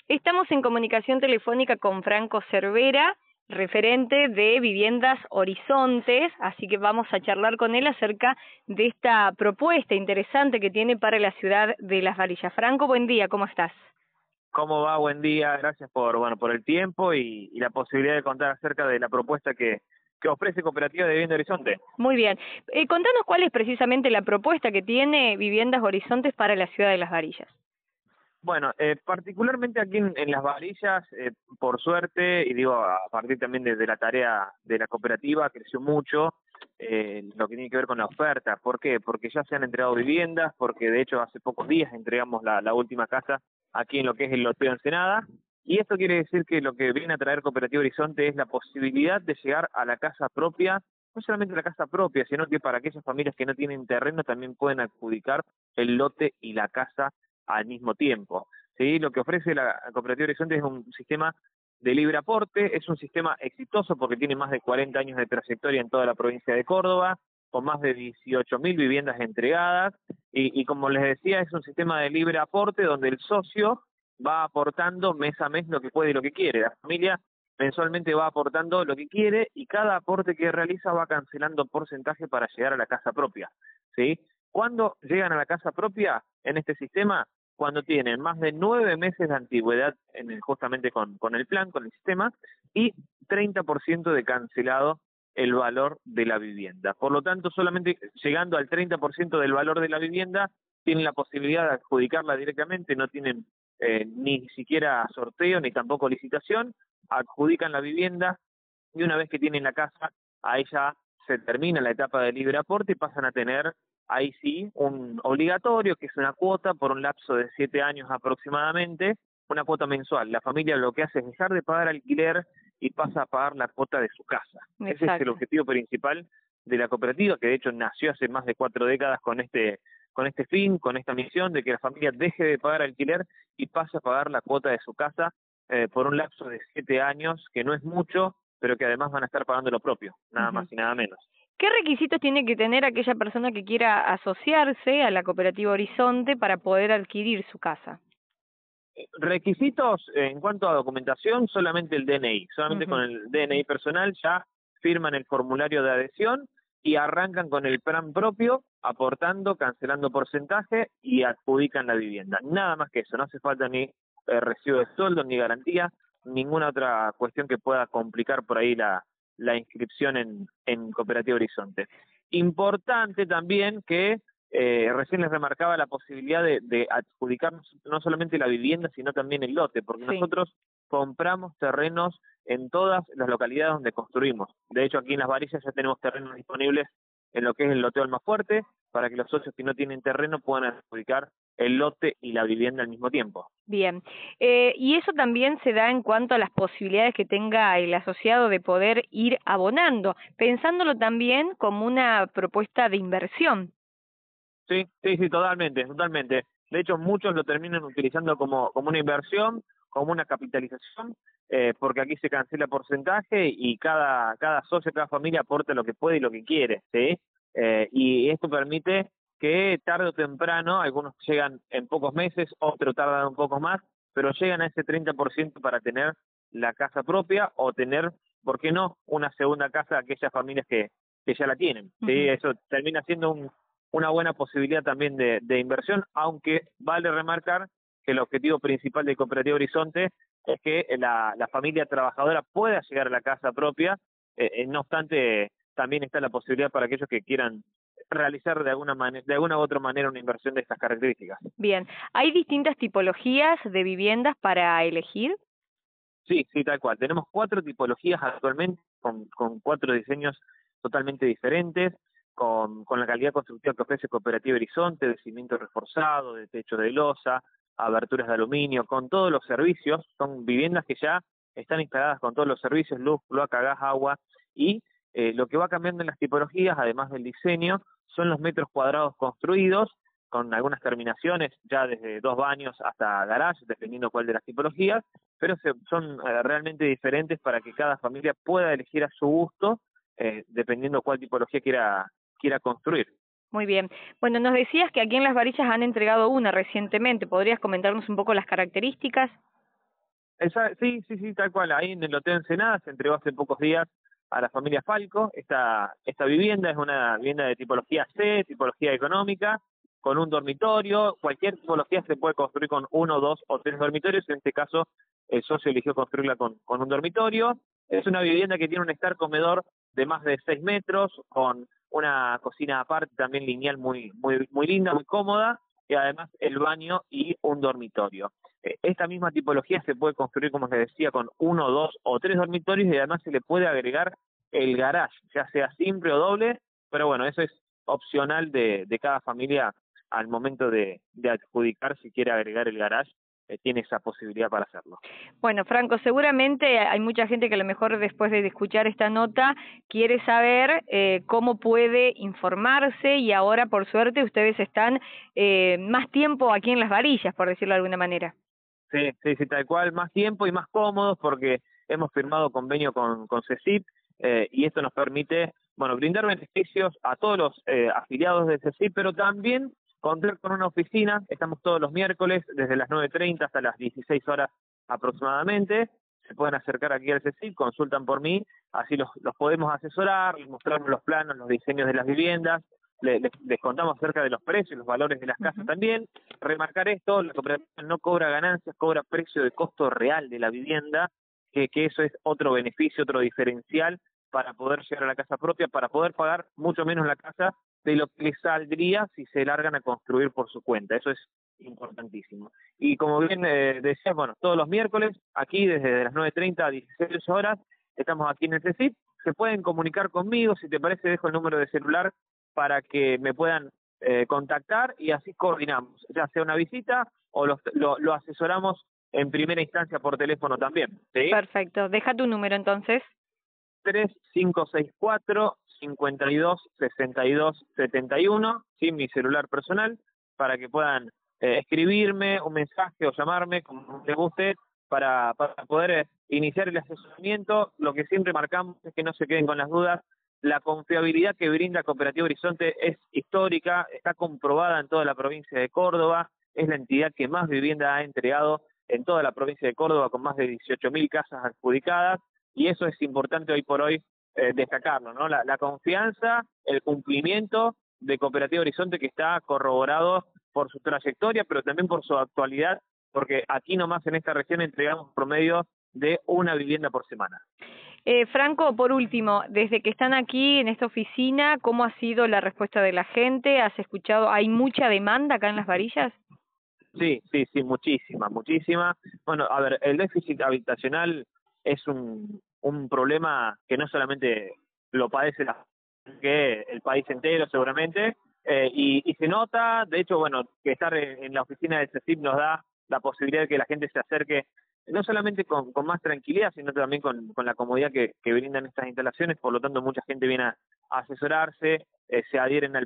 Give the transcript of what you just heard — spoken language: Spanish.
Estamos en comunicación telefónica con Franco Cervera, referente de Viviendas Horizontes, así que vamos a charlar con él acerca de esta propuesta interesante que tiene para la ciudad de Las Varillas. Franco, buen día, ¿cómo estás? ¿Cómo va? Buen día, gracias por el tiempo y la posibilidad de contar acerca de la propuesta que ofrece Cooperativa de Vivienda Horizonte. Muy bien. Contanos cuál es precisamente la propuesta que tiene Viviendas Horizontes para la ciudad de Las Varillas. Bueno, particularmente aquí en Las Varillas, por suerte, y digo a partir también de la tarea de la cooperativa, creció mucho lo que tiene que ver con la oferta. ¿Por qué? Porque ya se han entregado viviendas, porque de hecho hace pocos días entregamos la última casa aquí en lo que es el loteo Ensenada, y esto quiere decir que lo que viene a traer Cooperativa Horizonte es la posibilidad de llegar a la casa propia, no solamente la casa propia, sino que para aquellas familias que no tienen terreno también pueden adjudicar el lote y la casa al mismo tiempo. ¿Sí? Lo que ofrece la Cooperativa Horizonte es un sistema de libre aporte, es un sistema exitoso porque tiene más de 40 años de trayectoria en toda la provincia de Córdoba, con más de 18.000 viviendas entregadas, y como les decía, es un sistema de libre aporte donde el socio va aportando mes a mes lo que puede y lo que quiere. La familia mensualmente va aportando lo que quiere y cada aporte que realiza va cancelando porcentaje para llegar a la casa propia. ¿Sí? ¿Cuándo llegan a la casa propia en este sistema? Cuando tienen más de 9 meses de antigüedad justamente con el plan, con el sistema, y 30% de cancelado el valor de la vivienda. Por lo tanto, solamente llegando al 30% del valor de la vivienda, tienen la posibilidad de adjudicarla directamente, no tienen ni siquiera sorteo ni tampoco licitación, adjudican la vivienda y una vez que tienen la casa, ahí ya se termina la etapa de libre aporte y pasan a tener ahí sí un obligatorio, que es una cuota por un lapso de 7 años aproximadamente, una cuota mensual. La familia lo que hace es dejar de pagar alquiler y pasa a pagar la cuota de su casa. Exacto. Ese es el objetivo principal de la cooperativa, que de hecho nació hace más de 4 décadas con este fin, con esta misión de que la familia deje de pagar alquiler y pase a pagar la cuota de su casa por un lapso de 7 años, que no es mucho, pero que además van a estar pagando lo propio, nada más y nada menos. ¿Qué requisitos tiene que tener aquella persona que quiera asociarse a la Cooperativa Horizonte para poder adquirir su casa? Requisitos en cuanto a documentación, solamente el DNI. Solamente con el DNI personal ya firman el formulario de adhesión y arrancan con el plan propio, aportando, cancelando porcentaje y adjudican la vivienda. Nada más que eso, no hace falta ni recibo de sueldo, ni garantía, ninguna otra cuestión que pueda complicar por ahí la inscripción en Cooperativa Horizonte. Importante también que recién les remarcaba la posibilidad de adjudicar no solamente la vivienda, sino también el lote, porque Sí. nosotros compramos terrenos en todas las localidades donde construimos. De hecho, aquí en Las Varillas ya tenemos terrenos disponibles en lo que es el loteo Almafuerte, para que los socios que no tienen terreno puedan adjudicar el lote y la vivienda al mismo tiempo. Bien. Y eso también se da en cuanto a las posibilidades que tenga el asociado de poder ir abonando, pensándolo también como una propuesta de inversión. Sí, totalmente, totalmente. De hecho, muchos lo terminan utilizando como una inversión, como una capitalización, porque aquí se cancela porcentaje y cada socio, cada familia aporta lo que puede y lo que quiere, ¿sí? Y esto permite que tarde o temprano, algunos llegan en pocos meses, otros tardan un poco más, pero llegan a ese 30% para tener la casa propia o tener, ¿por qué no?, una segunda casa a aquellas familias que ya la tienen, ¿sí? Eso termina siendo una buena posibilidad también de inversión, aunque vale remarcar que el objetivo principal de Cooperativa Horizonte es que la familia trabajadora pueda llegar a la casa propia, no obstante también está la posibilidad para aquellos que quieran realizar de alguna u otra manera una inversión de estas características. Bien, ¿hay distintas tipologías de viviendas para elegir? Sí, tal cual. Tenemos 4 tipologías actualmente con 4 diseños totalmente diferentes, con la calidad constructiva que ofrece Cooperativa Horizonte, de cimiento reforzado, de techo de losa, aberturas de aluminio, con todos los servicios. Son viviendas que ya están instaladas con todos los servicios, luz, cloaca, gas, agua, y lo que va cambiando en las tipologías, además del diseño, son los metros cuadrados construidos, con algunas terminaciones ya desde 2 baños hasta garage, dependiendo cuál de las tipologías, pero son realmente diferentes para que cada familia pueda elegir a su gusto, dependiendo cuál tipología quiera construir. Muy bien. Bueno, nos decías que aquí en Las Varillas han entregado una recientemente. ¿Podrías comentarnos un poco las características? Sí, tal cual. Ahí en el Hotel Ensenada se entregó hace pocos días a la familia Falco. Esta vivienda es una vivienda de tipología C, tipología económica, con un dormitorio. Cualquier tipología se puede construir con uno, dos o tres dormitorios. En este caso, el socio eligió construirla con un dormitorio. Es una vivienda que tiene un estar comedor de más de 6 metros, con una cocina aparte, también lineal, muy linda, muy cómoda, y además el baño y un dormitorio. Esta misma tipología se puede construir, como les decía, con uno, dos o tres dormitorios, y además se le puede agregar el garage, ya sea simple o doble, pero bueno, eso es opcional de cada familia al momento de adjudicar si quiere agregar el garage, tiene esa posibilidad para hacerlo. Bueno, Franco, seguramente hay mucha gente que a lo mejor después de escuchar esta nota quiere saber cómo puede informarse, y ahora por suerte ustedes están más tiempo aquí en Las Varillas, por decirlo de alguna manera. Sí, tal cual, más tiempo y más cómodos porque hemos firmado convenio con CECIP, y esto nos permite, bueno, brindar beneficios a todos los afiliados de CECIP, pero también contar con una oficina. Estamos todos los miércoles desde las 9:30 hasta las 16 horas aproximadamente. Se pueden acercar aquí al CECIP, consultan por mí, así los podemos asesorar, les mostramos los planos, los diseños de las viviendas, les contamos acerca de los precios, los valores de las casas también. Remarcar esto: la cooperativa no cobra ganancias, cobra precio de costo real de la vivienda, que eso es otro beneficio, otro diferencial para poder llegar a la casa propia, para poder pagar mucho menos la casa de lo que les saldría si se largan a construir por su cuenta. Eso es importantísimo. Y como bien decía, bueno, todos los miércoles, aquí desde las 9:30 a 16 horas, estamos aquí en el CECIP. Se pueden comunicar conmigo, si te parece dejo el número de celular para que me puedan contactar, y así coordinamos, ya sea una visita o lo asesoramos en primera instancia por teléfono también. ¿Sí? Perfecto. Deja tu número entonces. 3564-526271, ¿sí? Mi celular personal, para que puedan escribirme un mensaje o llamarme, como les guste, para poder iniciar el asesoramiento. Lo que siempre marcamos es que no se queden con las dudas. La confiabilidad que brinda Cooperativa Horizonte es histórica, está comprobada en toda la provincia de Córdoba, es la entidad que más vivienda ha entregado en toda la provincia de Córdoba, con más de 18.000 casas adjudicadas, y eso es importante hoy por hoy destacarlo, ¿no? La confianza, el cumplimiento de Cooperativa Horizonte, que está corroborado por su trayectoria, pero también por su actualidad, porque aquí nomás en esta región entregamos promedio de una vivienda por semana. Franco, por último, desde que están aquí en esta oficina, ¿cómo ha sido la respuesta de la gente? ¿Has escuchado? ¿Hay mucha demanda acá en Las Varillas? Sí, muchísima. Bueno, a ver, el déficit habitacional es un problema que no solamente lo padece que el país entero seguramente, y se nota. De hecho, bueno, que estar en la oficina del CECIP nos da la posibilidad de que la gente se acerque no solamente con más tranquilidad, sino también con la comodidad que brindan estas instalaciones. Por lo tanto, mucha gente viene a asesorarse, se adhieren al